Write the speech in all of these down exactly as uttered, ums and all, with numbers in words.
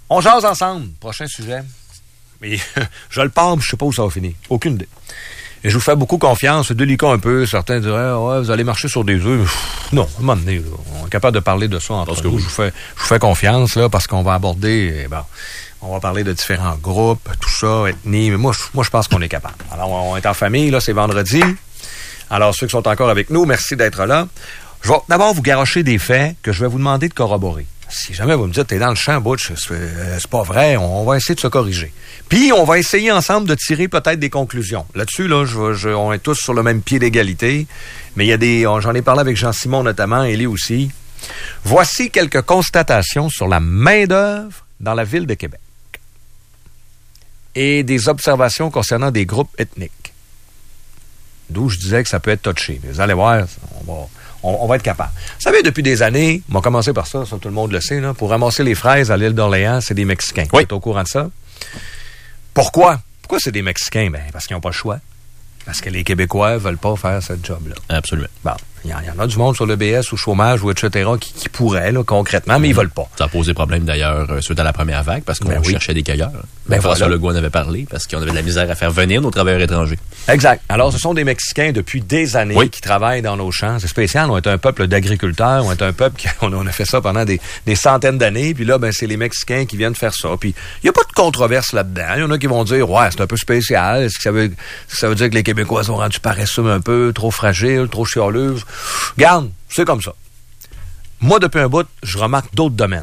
On jase ensemble. Prochain sujet. Mais je le pars, mais je sais pas où ça va finir. Aucune idée. Et je vous fais beaucoup confiance. C'est délicat un peu. Certains diraient, ouais, vous allez marcher sur des œufs. Pff, non, à un moment donné, là, on est capable de parler de ça entre nous. Oui. Je vous fais, je vous fais confiance, là, parce qu'on va aborder, bon, on va parler de différents groupes, tout ça, ethnie. Mais moi, je, moi, je pense qu'on est capable. Alors, on est en famille, là, c'est vendredi. Alors, ceux qui sont encore avec nous, merci d'être là. Je vais d'abord vous garrocher des faits que je vais vous demander de corroborer. Si jamais vous me dites, t'es dans le champ, Butch, c'est, c'est pas vrai, on va essayer de se corriger. Puis, on va essayer ensemble de tirer peut-être des conclusions. Là-dessus, là, je, je, on est tous sur le même pied d'égalité, mais il y a des, on, j'en ai parlé avec Jean-Simon notamment, Élie aussi. Voici quelques constatations sur la main-d'œuvre dans la ville de Québec et des observations concernant des groupes ethniques. D'où je disais que ça peut être touché. Mais vous allez voir, on va... On, on va être capable. Vous savez, depuis des années, on va commencer par ça, ça tout le monde le sait, là, pour ramasser les fraises à l'île d'Orléans, c'est des Mexicains. Oui. Vous êtes au courant de ça? Pourquoi? Pourquoi c'est des Mexicains? Ben, parce qu'ils n'ont pas le choix. Parce que les Québécois ne veulent pas faire ce job-là. Absolument. Bon, il y, y en a du monde sur le B S ou chômage ou et cetera qui, qui pourraient, là, concrètement, mais mmh. ils veulent pas. Ça a posé problème, d'ailleurs, euh, suite à la première vague, parce qu'on ben oui. cherchait des cueilleurs. Ben François voilà. Legault en avait parlé, parce qu'on avait de la misère à faire venir nos travailleurs étrangers. Exact. Alors, ce sont des Mexicains depuis des années oui. qui travaillent dans nos champs. C'est spécial. On est un peuple d'agriculteurs. On est un peuple qui, on, on a fait ça pendant des, des centaines d'années. Puis là, ben, c'est les Mexicains qui viennent faire ça. Puis, il n'y a pas de controverse là-dedans. Il y en a qui vont dire, ouais, c'est un peu spécial. Est-ce que ça veut, est-ce que ça veut dire que les Québécois sont rendus paresseux un peu, trop fragiles, trop chialeux? Garde, c'est comme ça. Moi, depuis un bout, je remarque d'autres domaines.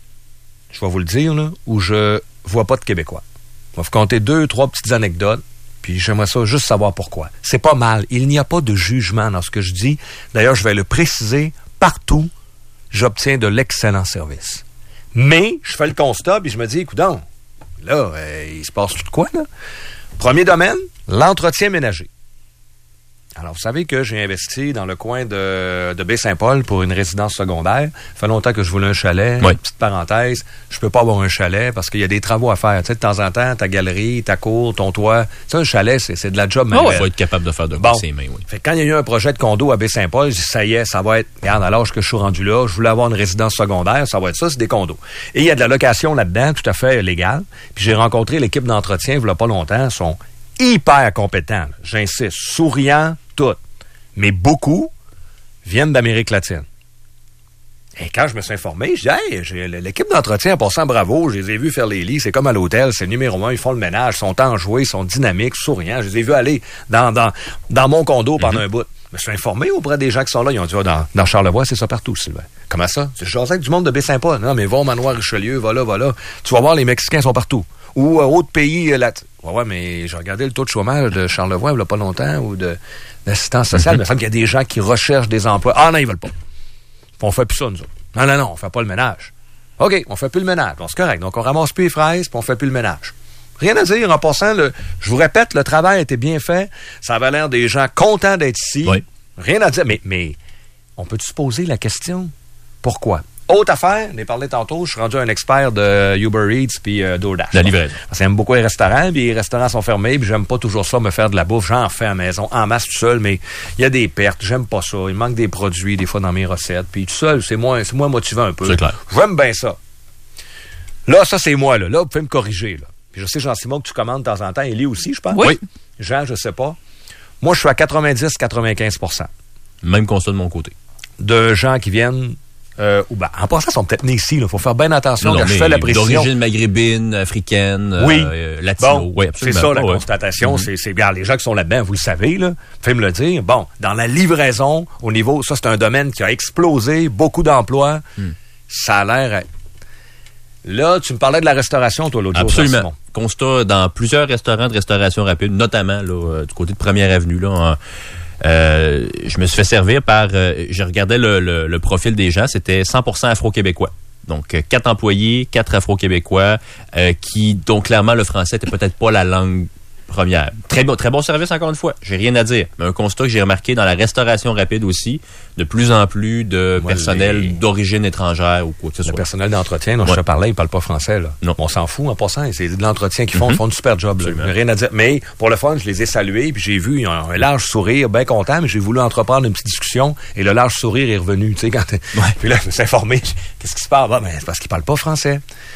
Je vais vous le dire, là, où je vois pas de Québécois. Je vais vous compter deux, trois petites anecdotes. Puis j'aimerais ça juste savoir pourquoi. C'est pas mal. Il n'y a pas de jugement dans ce que je dis. D'ailleurs, je vais le préciser. Partout, j'obtiens de l'excellent service. Mais, je fais le constat, puis je me dis, écoute, là, euh, il se passe tout de quoi, là? Premier domaine, l'entretien ménager. Alors, vous savez que j'ai investi dans le coin de, de Baie-Saint-Paul pour une résidence secondaire. Ça fait longtemps que je voulais un chalet. Oui. Petite parenthèse, je peux pas avoir un chalet parce qu'il y a des travaux à faire. Tu sais, de temps en temps, ta galerie, ta cour, ton toit. Tu sais, un chalet, c'est, c'est de la job manuelle. Il faut être capable de faire de bon. quoi ses mains, oui. Fait que quand il y a eu un projet de condo à Baie-Saint-Paul, j'ai dit, ça y est, ça va être... Regarde, à l'âge que je suis rendu là, je voulais avoir une résidence secondaire, ça va être ça, c'est des condos. Et il y a de la location là-dedans, tout à fait légale. Puis j'ai rencontré l'équipe d'entretien, il y a pas longtemps, ils sont hyper compétents. Là. J'insiste, souriants, toutes. Mais beaucoup viennent d'Amérique latine. Et quand je me suis informé, je dis, hey, j'ai l'équipe d'entretien en passant bravo, je les ai vus faire les lits, c'est comme à l'hôtel, c'est numéro un, ils font le ménage, ils sont enjoués, ils sont dynamiques, souriants. Je les ai vus aller dans, dans, dans mon condo pendant mm-hmm. un bout. Je me suis informé auprès des gens qui sont là, ils ont dit, oh, dans, dans Charlevoix, c'est ça partout, Sylvain. Comment ça? Je jasais avec du monde de Baie-Saint-Paul. Non, mais va au manoir Richelieu, va là, va là. Tu vas voir, les Mexicains sont partout. Ou euh, autres pays, euh, là. Ouais, ouais, mais j'ai regardé le taux de chômage de Charlevoix, il n'y a pas longtemps, ou de, d'assistance sociale. Mm-hmm. Il me semble qu'il y a des gens qui recherchent des emplois. Ah non, ils veulent pas. On fait plus ça, nous autres. Non, non, non, on fait pas le ménage. OK, on fait plus le ménage. Bon, c'est correct. Donc, on ramasse plus les fraises, puis on fait plus le ménage. Rien à dire. En passant, le, je vous répète, le travail était bien fait. Ça avait l'air des gens contents d'être ici. Oui. Rien à dire. Mais, mais on peut-tu se poser la question? Pourquoi? Autre affaire, on a parlé tantôt, je suis rendu un expert de Uber Eats puis euh, DoorDash. La livraison. Parce que j'aime beaucoup les restaurants, puis les restaurants sont fermés, puis j'aime pas toujours ça, me faire de la bouffe. J'en fais à la maison, en masse tout seul, mais il y a des pertes, j'aime pas ça. Il manque des produits, des fois, dans mes recettes. Puis tout seul, c'est moins, c'est moins motivant un peu. C'est clair. J'aime bien ça. Là, ça, c'est moi, là. Là, vous pouvez me corriger, là. Puis je sais, Jean-Simon, que tu commandes de temps en temps. Élie aussi, je pense. Oui. Jean, je sais pas. Moi, je suis à quatre-vingt-dix à quatre-vingt-quinze pour cent. Même constat de mon côté. De gens qui viennent... Euh, ou ben, en passant, ils sont peut-être nés ici. Il faut faire bien attention non, quand non, je fais la précision. D'origine maghrébine, africaine, oui. euh, latino. Bon, oui, c'est ça la ouais. constatation. Mm-hmm. C'est, c'est, regarde, les gens qui sont là-dedans, vous le savez, là, faites me le dire. Bon, dans la livraison, au niveau, ça, c'est un domaine qui a explosé, beaucoup d'emplois. Mm. Ça a l'air... Là, tu me parlais de la restauration, toi, l'autre Absolument. jour. Absolument. Constat dans plusieurs restaurants de restauration rapide, notamment là, euh, du côté de Première Avenue, là, en, Euh, je me suis fait servir par... Euh, je regardais le, le, le profil des gens, c'était cent pour cent afro-québécois. Donc, euh, quatre employés, quatre afro-québécois, euh, qui, donc, clairement, le français était peut-être pas la langue première. Très bon, très bon service, encore une fois. J'ai rien à dire. Mais un constat que j'ai remarqué dans la restauration rapide aussi, de plus en plus de Moi, personnel les... d'origine étrangère ou quoi que ce soit. Le personnel d'entretien dont ouais. je te parlais, il parle pas français, là. Non. On s'en fout, en passant. C'est de l'entretien qu'ils font. Mm-hmm. Ils font du super job, là. Rien à dire. Mais, pour le fun, je les ai salués, puis j'ai vu un, un large sourire, bien content, mais j'ai voulu entreprendre une petite discussion, et le large sourire est revenu, tu sais, quand ouais. Puis là, je me suis informé. Qu'est-ce qui se passe? Bah, ben, c'est parce qu'ils parlent pas français.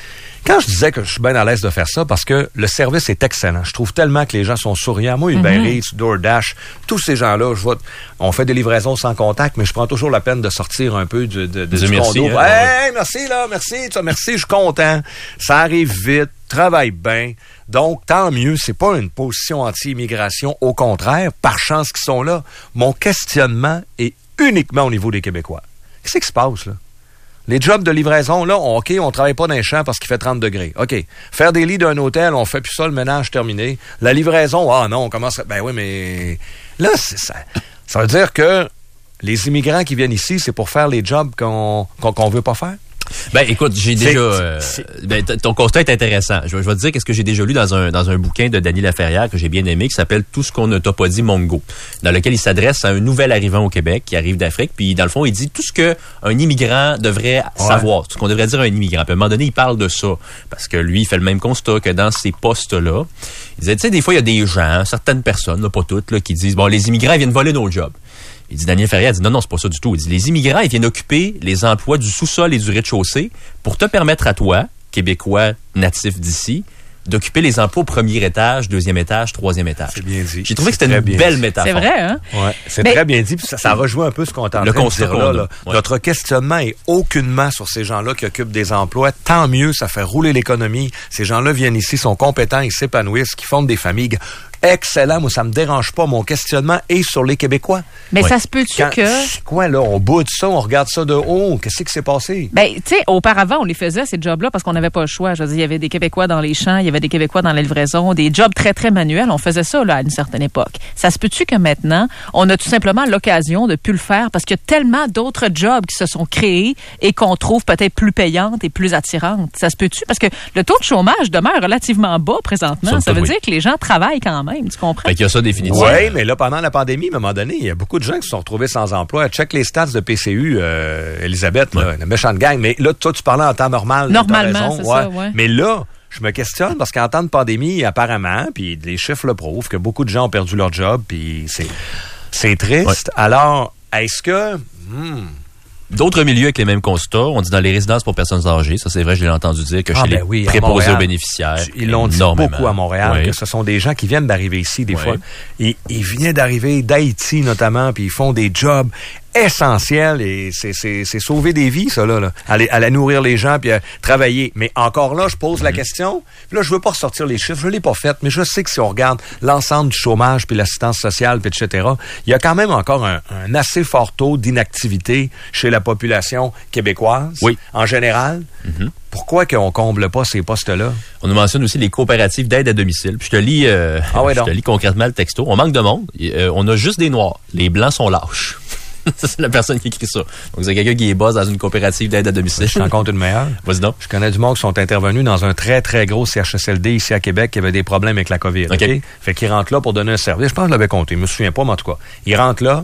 Quand je disais que je suis bien à l'aise de faire ça, parce que le service est excellent. Je trouve tellement que les gens sont souriants. Moi, Uber Mm-hmm. Eats, DoorDash, tous ces gens-là, je vois, on fait des livraisons sans contact, mais je prends toujours la peine de sortir un peu de, de, de, du du merci, condo. hein, Hey, merci, là, merci, tu vois, merci, je suis content. Ça arrive vite, travaille bien. Donc, tant mieux, c'est pas une position anti-immigration. Au contraire, par chance qu'ils sont là. Mon questionnement est uniquement au niveau des Québécois. Qu'est-ce qui se passe, là? Les jobs de livraison, là, on, OK, on travaille pas dans les champs parce qu'il fait trente degrés. OK. Faire des lits d'un hôtel, on fait plus ça, le ménage terminé. La livraison, ah non, on commence à... Ben oui, mais là, c'est ça. Ça veut dire que les immigrants qui viennent ici, c'est pour faire les jobs qu'on qu'on, qu'on veut pas faire? Ben, écoute, j'ai C'est- déjà... Euh, c'est- ben, t- ton constat est intéressant. Je, vais- je vais te dire qu'est-ce que j'ai déjà lu dans un, dans un bouquin de Danny Laferrière que j'ai bien aimé, qui s'appelle « Tout ce qu'on ne t'a pas dit, Mongo », dans lequel il s'adresse à un nouvel arrivant au Québec qui arrive d'Afrique. Puis, dans le fond, il dit tout ce qu'un immigrant devrait Ouais. savoir, tout ce qu'on devrait dire à un immigrant. Puis, à un moment donné, il parle de ça, parce que lui, il fait le même constat que dans ces postes-là. Il disait, tu sais, des fois, il y a des gens, certaines personnes, là, pas toutes, là, qui disent « Bon, les immigrants, ils viennent voler nos jobs ». Il dit, Daniel Ferrier, il dit, non, non, c'est pas ça du tout. Il dit, les immigrants, ils viennent occuper les emplois du sous-sol et du rez-de-chaussée pour te permettre à toi, Québécois natif d'ici, d'occuper les emplois au premier étage, deuxième étage, troisième étage. C'est bien dit. J'ai trouvé que C'est c'était une très bien belle dit. métaphore. C'est vrai, hein? Ouais, c'est Mais- très bien dit. Puis ça, ça rejoint un peu ce qu'on est en Le train de constat dire qu'on là. a. là. Ouais. Notre questionnement est aucunement sur ces gens-là qui occupent des emplois. Tant mieux, ça fait rouler l'économie. Ces gens-là viennent ici, sont compétents, ils s'épanouissent, qui fondent des familles. Excellent, moi, ça me dérange pas. Mon questionnement est sur les Québécois. Mais Ouais. ça se peut-tu Quand- que... C'est quoi, là? On boude ça, on regarde ça de haut. Qu'est-ce qui s'est passé? Ben, tu sais, auparavant, on les faisait, ces jobs-là, parce qu'on n'avait pas le choix. Je veux dire, il y avait des Québécois dans les champs, il y avait des Québécois dans la livraison, des jobs très, très manuels. On faisait ça, là, à une certaine époque. Ça se peut-tu que maintenant, on a tout simplement l'occasion de plus le faire parce qu'il y a tellement d'autres jobs qui se sont créés et qu'on trouve peut-être plus payantes et plus attirantes? Ça se peut-tu? Parce que le taux de chômage demeure relativement bas présentement. Somme Ça veut toute, oui. dire que les gens travaillent quand même, tu comprends? Fait qu'il y a ça définitivement. Oui, mais là, pendant la pandémie, à un moment donné, il y a beaucoup de gens qui se sont retrouvés sans emploi. Check les stats de P C U, euh, Elisabeth, là, une méchante gang. Mais là, toi, tu parlais en temps normal. Normalement, t'as raison, c'est ça, ouais. Mais là, je me questionne parce qu'en temps de pandémie, apparemment, puis les chiffres le prouvent, que beaucoup de gens ont perdu leur job, puis c'est, c'est triste. Alors, est-ce que... hmm, D'autres milieux avec les mêmes constats, on dit dans les résidences pour personnes âgées, ça c'est vrai, je l'ai entendu dire, que Ah, chez ben les oui, à préposés Montréal. aux bénéficiaires. Ils l'ont dit énormément. beaucoup à Montréal, Oui. que ce sont des gens qui viennent d'arriver ici, des Ouais. fois. Ils, ils viennent d'arriver d'Haïti, notamment, puis ils font des jobs essentiels et c'est, c'est, c'est sauver des vies, ça, là. là. Aller, aller nourrir les gens puis euh, travailler. Mais encore là, je pose la question. Puis là, je veux pas ressortir les chiffres. Je l'ai pas fait, mais je sais que si on regarde l'ensemble du chômage puis l'assistance sociale puis et cetera, il y a quand même encore un, un assez fort taux d'inactivité chez la population québécoise. Oui. En général. Mhm. Pourquoi qu'on comble pas ces postes-là? On nous mentionne aussi les coopératives d'aide à domicile. Puis je te lis, euh, Ah ouais, je donc. te lis concrètement le texto. On manque de monde. Et, euh, on a juste des noirs. Les blancs sont lâches. Ça, c'est la personne qui écrit ça. Donc, c'est quelqu'un qui est boss dans une coopérative d'aide à domicile. Je t'en compte une meilleure. Vas-y donc. Je connais du monde qui sont intervenus dans un très, très gros C H S L D ici à Québec qui avait des problèmes avec la COVID. OK. OK? Fait qu'ils rentrent là pour donner un service. Je pense que je l'avais compté. Je me souviens pas, mais en tout cas. Ils rentrent là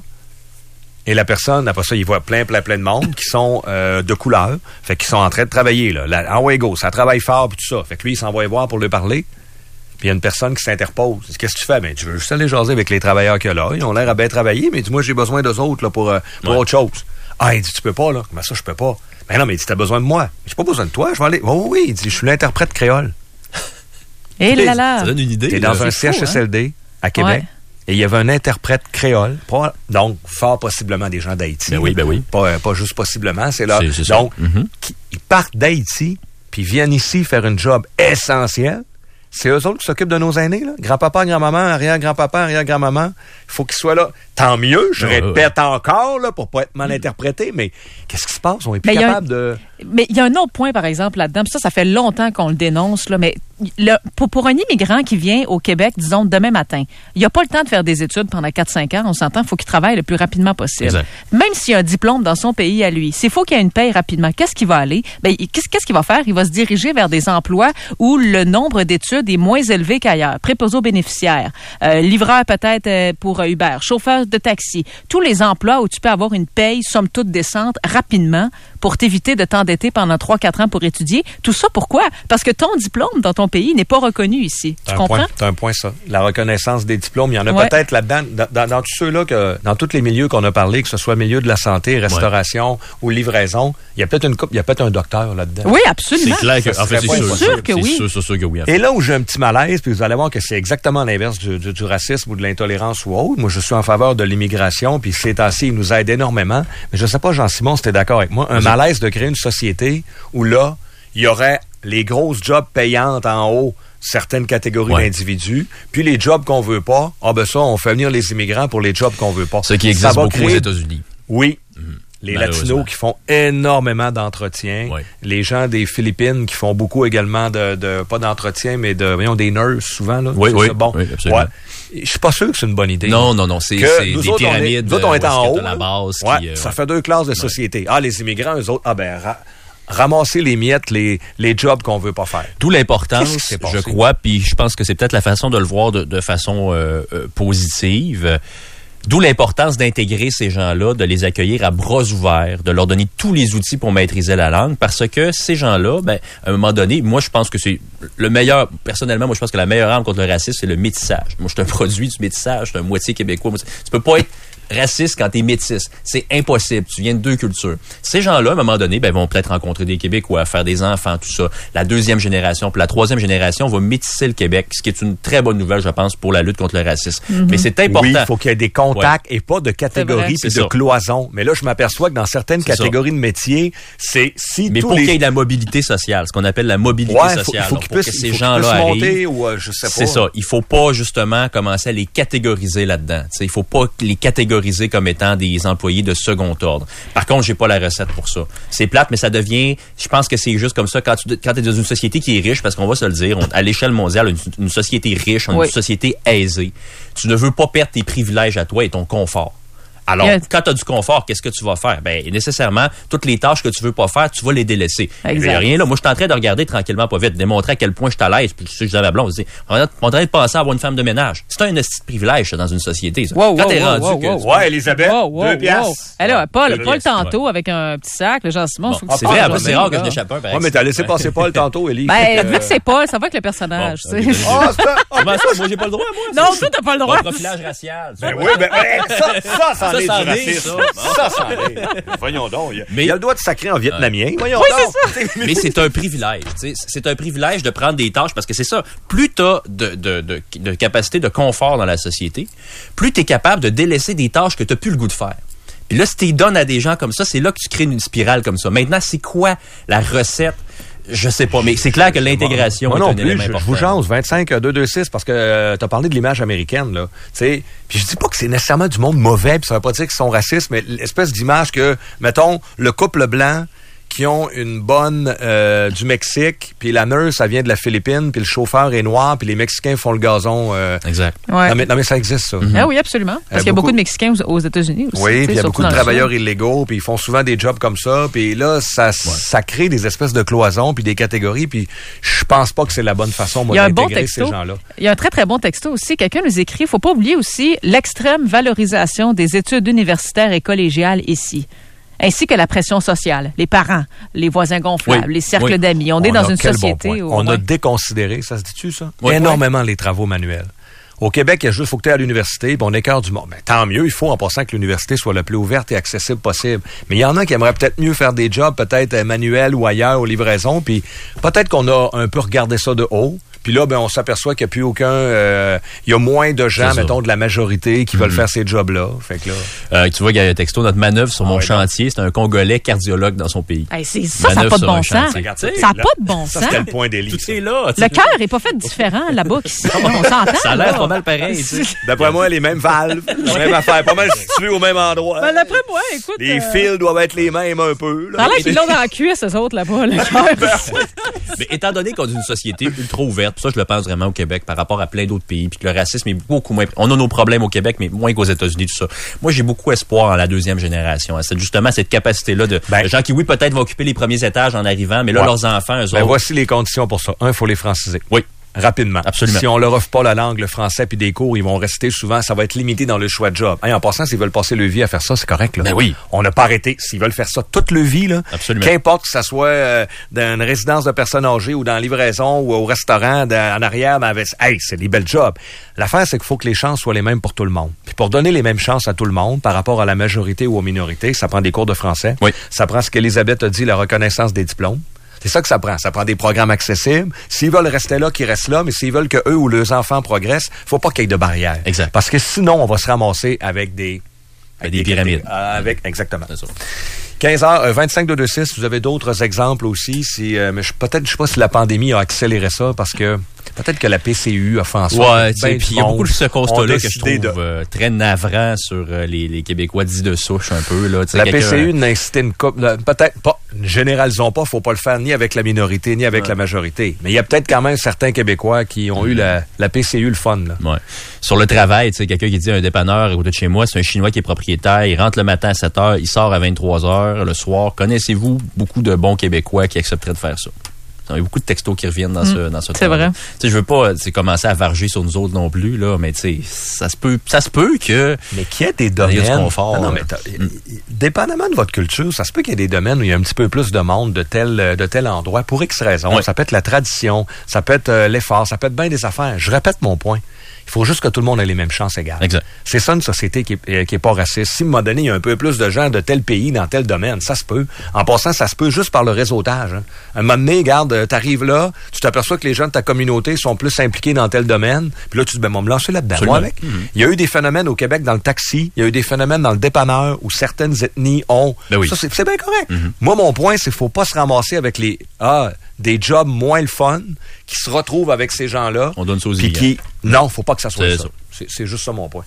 et la personne, après ça, il voit plein, plein, plein de monde qui sont euh, de couleur. Fait qu'ils sont en train de travailler, là. La, en go, ça travaille fort puis tout ça. Fait que lui, il s'en va y voir pour lui parler. Puis il y a une personne qui s'interpose. Il dit, qu'est-ce que tu fais? Ben, tu veux juste aller jaser avec les travailleurs qu'il y a là. Ils ont l'air à bien travailler, mais dis-moi, j'ai besoin d'eux autres, là, pour, euh, pour Ouais. autre chose. Ah, il dit, tu peux pas, là. Comment ça, je peux pas? Ben non, mais il dit, t'as besoin de moi. J'ai pas besoin de toi, je vais aller. Oh, oui, il dit, je suis l'interprète créole. Et là Ça là! donne une idée. T'es là. dans un C'est C H S L D à Québec. Ouais. Et il y avait un interprète créole. Pas- donc, fort possiblement des gens d'Haïti. Ben oui, ben oui. Pas, euh, pas juste possiblement, c'est là. C'est- c'est ça. Donc, Mhm. qui- ils partent d'Haïti, puis viennent ici faire un job essentiel. C'est eux autres qui s'occupent de nos aînés, là. Grand-papa, grand-maman, arrière-grand-papa, arrière-grand-maman. Il faut qu'ils soient là. Tant mieux, je Ouais, répète encore, là, pour pas être mal interprété, mais qu'est-ce qui se passe? On est plus Mais il y a un- capable de... Mais il y a un autre point, par exemple, là-dedans. Puis ça, ça fait longtemps qu'on le dénonce, là, mais le, pour, pour un immigrant qui vient au Québec, disons, demain matin, il n'a pas le temps de faire des études pendant quatre cinq ans, on s'entend, il faut qu'il travaille le plus rapidement possible. Exact. Même s'il y a un diplôme dans son pays à lui, s'il faut qu'il y ait une paye rapidement, qu'est-ce qu'il va aller? Ben, il- qu'est-ce, qu'est-ce qu'il va faire? Il va se diriger vers des emplois où le nombre d'études est moins élevé qu'ailleurs. Préposé aux bénéficiaires, euh, livreur peut-être euh, pour euh, Uber, chauffeur de taxi. Tous les emplois où tu peux avoir une paye, somme toute décente, rapidement, pour t'éviter de t'endetter pendant trois quatre ans pour étudier. Tout ça, pourquoi? Parce que ton diplôme dans ton pays n'est pas reconnu ici. Tu comprends? C'est un point, ça. La reconnaissance des diplômes, il y en a ouais. peut-être là-dedans, dans, dans, dans tous ceux-là, que, dans tous les milieux qu'on a parlé, que ce soit milieu de la santé, restauration ouais. ou livraison, il y a peut-être une coupe, il y a peut-être un docteur là-dedans. Oui, absolument. C'est clair que, en fait, c'est sûr, sûr que oui. C'est sûr, sûr que oui. En fait. Et là où j'ai un petit malaise, puis vous allez voir que c'est exactement l'inverse du, du, du racisme ou de l'intolérance ou autre. Moi, je suis en faveur de l'immigration, puis ces temps-ci, il nous aide énormément. Mais je sais pas, Jean-Simon, si t'es d'accord avec moi, un oui. malaise de créer une société où là, il y aurait les grosses jobs payantes en haut, certaines catégories ouais. d'individus, puis les jobs qu'on veut pas, ah ben ça, on fait venir les immigrants pour les jobs qu'on veut pas. Ce qui existe beaucoup créer... aux États-Unis. Oui. Mmh. Les Latinos qui font énormément d'entretien. Oui. Les gens des Philippines qui font beaucoup également de, de pas d'entretien, mais de, voyons, des nurses souvent, là. Oui, oui. Ça? Bon. Oui, absolument. Ouais. Je suis pas sûr que c'est une bonne idée. Non, non, non. C'est, c'est des autres, pyramides. Nous autres, on est en haut. La base ouais, qui, euh, ça fait deux classes de société. Ah, les immigrants, eux autres, ah ben, ra- ramasser les miettes, les, les jobs qu'on veut pas faire. D'où l'importance, je crois, puis je pense que c'est peut-être la façon de le voir de, de façon euh, euh, positive. D'où l'importance d'intégrer ces gens-là, de les accueillir à bras ouverts, de leur donner tous les outils pour maîtriser la langue, parce que ces gens-là, ben, à un moment donné, moi, je pense que c'est le meilleur, personnellement, moi, je pense que la meilleure arme contre le racisme, c'est le métissage. Moi, je suis un produit du métissage, je suis un moitié québécois. Moitié... Tu peux pas être raciste quand t'es métisse. C'est impossible. Tu viens de deux cultures. Ces gens-là, à un moment donné, ben, vont peut-être rencontrer des Québécois, faire des enfants, tout ça. La deuxième génération, puis la troisième génération va métisser le Québec, ce qui est une très bonne nouvelle, je pense, pour la lutte contre le racisme. Mm-hmm. Mais c'est important. Oui, il faut qu'il y ait des contacts ouais. et pas de catégories et de cloisons. Mais là, je m'aperçois que dans certaines c'est catégories ça. de métiers, c'est si Mais tous pour les... qu'il y ait de la mobilité sociale, ce qu'on appelle la mobilité ouais, sociale. Il faut, faut donc, qu'ils pour puissent, que ces faut gens-là qu'ils arrivent. Monter, ou, euh, je sais pas. C'est ça. Il faut pas, justement, commencer à les catégoriser là-dedans. T'sais, il faut pas les catégoriser comme étant des employés de second ordre. Par contre, j'ai pas la recette pour ça. C'est plate, mais ça devient, je pense que c'est juste comme ça quand tu quand es dans une société qui est riche, parce qu'on va se le dire, on, à l'échelle mondiale, une, une société riche, oui. une société aisée. Tu ne veux pas perdre tes privilèges à toi et ton confort. Alors, yeah. quand tu as du confort, qu'est-ce que tu vas faire? Ben, nécessairement, toutes les tâches que tu veux pas faire, tu vas les délaisser. Il n'y a rien là. Moi, je suis en train de regarder tranquillement, pas vite, démontrer à quel point je suis à l'aise. Puis, je sais que je dis à ma blonde, je dis, on est en train de penser à avoir une femme de ménage. C'est un petit privilège, ça, dans une société, ça. Wow, quand wow, t'es wow, rendu wow, que... wow. Ouais, Elisabeth, wow, wow, deux piastres. Wow. Alors, Paul, deux Paul piastres, tantôt, ouais. avec un petit sac, le Jean-Simon. Bon, c'est vrai, après, c'est rare que je n'échappe pas. Ouais, mais t'as laissé passer Paul tantôt, Élie. Ben, vu que c'est Paul, ça va avec le personnage, tu sais. Ah, ça! Comment ça? Moi, j'ai pas le droit, moi. Non, toi, t'as pas le droit. Profilage racial. Ben oui, ben, ça, ça, ça, est du racisme. Ça, ça en est. Voyons donc. Il, mais, il a le droit de sacrer en vietnamien. Ouais. Voyons oui, donc. C'est ça. Mais c'est un privilège. T'sais. C'est un privilège de prendre des tâches parce que c'est ça. Plus tu as de, de, de, de capacité de confort dans la société, plus tu es capable de délaisser des tâches que tu n'as plus le goût de faire. Puis là, si tu les donnes à des gens comme ça, c'est là que tu crées une spirale comme ça. Maintenant, c'est quoi la recette? Je sais pas, mais c'est clair que l'intégration moi est non un plus, élément je, important. Je vous chance, vingt-cinq deux deux six, parce que euh, tu as parlé de l'image américaine, là. Tu sais, puis je dis pas que c'est nécessairement du monde mauvais, puis ça veut pas dire qu'ils sont racistes, mais l'espèce d'image que, mettons, le couple blanc qui ont une bonne euh, du Mexique, puis la nurse, ça vient de la Philippine, puis le chauffeur est noir, puis les Mexicains font le gazon. Euh... Exact. Ouais. Non, mais, non, mais ça existe, ça. Mm-hmm. Ah oui, absolument. Parce euh, qu'il y a beaucoup, beaucoup de Mexicains aux, aux États-Unis aussi. Oui, puis il y a beaucoup de travailleurs illégaux, puis ils font souvent des jobs comme ça, puis là, ça, ouais. ça crée des espèces de cloisons, puis des catégories, puis je pense pas que c'est la bonne façon, moi, d'intégrer bon ces gens-là. Il y a un très, très bon texto aussi. Quelqu'un nous écrit, faut pas oublier aussi l'extrême valorisation des études universitaires et collégiales ici, ainsi que la pression sociale, les parents, les voisins gonflables, oui, les cercles oui. d'amis. On, On est dans une société bon où... On ouais. a déconsidéré, ça se dit-tu, ça? Oui, énormément oui. les travaux manuels. Au Québec, il y a juste, faut que tu ailles à l'université, puis on écarte du monde. Mais tant mieux, il faut en passant que l'université soit la plus ouverte et accessible possible. Mais il y en a qui aimeraient peut-être mieux faire des jobs, peut-être manuels ou ailleurs, aux livraisons, puis peut-être qu'on a un peu regardé ça de haut. Puis là, ben, on s'aperçoit qu'il n'y a plus aucun... Euh, il y a moins de gens, mettons, de la majorité qui mm-hmm. veulent faire ces jobs-là. Fait que là... Euh, tu vois, Gaël Texto, notre manœuvre sur ah, mon ouais, chantier, c'est un Congolais cardiologue dans son pays. Hey, c'est ça, ça n'a pas de bon sens. Ça n'a pas de bon sens. Ça, c'était le point d'Élie. Tout est là. Le cœur n'est pas fait différent là-bas qu'ici. On s'entend. Ça a l'air pas mal pareil. D'après moi, les mêmes valves, la même affaire, pas mal situées au même endroit. Ben, d'après moi, écoute... Les euh... fils doivent être les mêmes un peu. Ça a l'air qu'ils l'ont dans la cuisse, eux autres, là-bas, le cœur. Mais étant donné qu'on est une société ultra ouverte, ça, je le pense vraiment au Québec par rapport à plein d'autres pays, puis que le racisme est beaucoup moins... On a nos problèmes au Québec, mais moins qu'aux États-Unis, tout ça. Moi, j'ai beaucoup espoir en la deuxième génération. Hein. C'est justement cette capacité-là de, ben, de gens qui, oui, peut-être vont occuper les premiers étages en arrivant, mais là, ouais. leurs enfants, eux ben, autres... voici les conditions pour ça. Un, il faut les franciser. Oui. rapidement. Absolument. Si on leur offre pas la langue, le français puis des cours, ils vont rester souvent, ça va être limité dans le choix de job. Hey, en passant, s'ils veulent passer leur vie à faire ça, c'est correct, là. Ben oui. On n'a pas arrêté. S'ils veulent faire ça toute leur vie, là. Absolument. Qu'importe que ça soit euh, dans une résidence de personnes âgées ou dans la livraison ou au restaurant, dans, en arrière, ben, avec, hey, c'est des belles jobs. L'affaire, c'est qu'il faut que les chances soient les mêmes pour tout le monde. Puis pour donner les mêmes chances à tout le monde par rapport à la majorité ou aux minorités, ça prend des cours de français. Oui. Ça prend ce qu'Élisabeth a dit, la reconnaissance des diplômes. C'est ça que ça prend. Ça prend des programmes accessibles. S'ils veulent rester là, qu'ils restent là, mais s'ils veulent que eux ou leurs enfants progressent, faut pas qu'il y ait de barrières. Exact. Parce que sinon, on va se ramasser avec des... Avec des pyramides. Euh, avec, exactement. C'est ça. quinze heures, euh, vingt-cinq deux deux six, vous avez d'autres exemples aussi. Si, euh, mais je, peut-être, je sais pas si la pandémie a accéléré ça parce que peut-être que la P C U a fait en sorte. Ouais, tu sais, puis il y a beaucoup de ce constat-là que je trouve de... euh, très navrant sur euh, les, les Québécois dits de souche un peu. Là, la P C U n'a incité une couple, peut-être pas, généralisons pas, faut pas le faire ni avec la minorité ni avec ouais. la majorité. Mais il y a peut-être quand même certains Québécois qui ont mmh. eu la, la P C U le fun. Là. Ouais. Sur le travail, tu sais, quelqu'un qui dit un dépanneur à côté de chez moi, c'est un Chinois qui est propriétaire, il rentre le matin à sept heures, il sort à vingt-trois heures le soir. Connaissez-vous beaucoup de bons Québécois qui accepteraient de faire ça? Il y a beaucoup de textos qui reviennent dans mmh, ce dans ce c'est vrai. Tu sais, je veux pas commencer à varger sur nous autres non plus là, mais tu sais, ça se peut ça se peut que mais qu'il y ait des domaines il y a du confort. Non, non mais mmh. dépendamment de votre culture, ça se peut qu'il y ait des domaines où il y a un petit peu plus de monde de tel de tel endroit pour X raisons. Ouais. Ça peut être la tradition, ça peut être euh, l'effort, ça peut être bien des affaires. Je répète mon point. Il faut juste que tout le monde ait les mêmes chances égales. Exact. C'est ça une société qui est, qui est pas raciste. Si, à un moment donné, il y a un peu plus de gens de tel pays dans tel domaine, ça se peut. En passant, ça se peut juste par le réseautage. Hein. Un moment donné, regarde, t'arrives là, tu t'aperçois que les gens de ta communauté sont plus impliqués dans tel domaine, puis là, tu te dis, ben, moi, me lancer là-dedans. Moi, avec. Mm-hmm. Il y a eu des phénomènes au Québec dans le taxi, il y a eu des phénomènes dans le dépanneur où certaines ethnies ont... Ben oui. Ça, c'est, c'est bien correct. Mm-hmm. Moi, mon point, c'est qu'il faut pas se ramasser avec les... Ah, des jobs moins le fun, qui se retrouvent avec ces gens-là. On donne ça aux puis qui... Non, faut pas que ça soit c'est ça. ça. C'est, c'est juste ça mon point.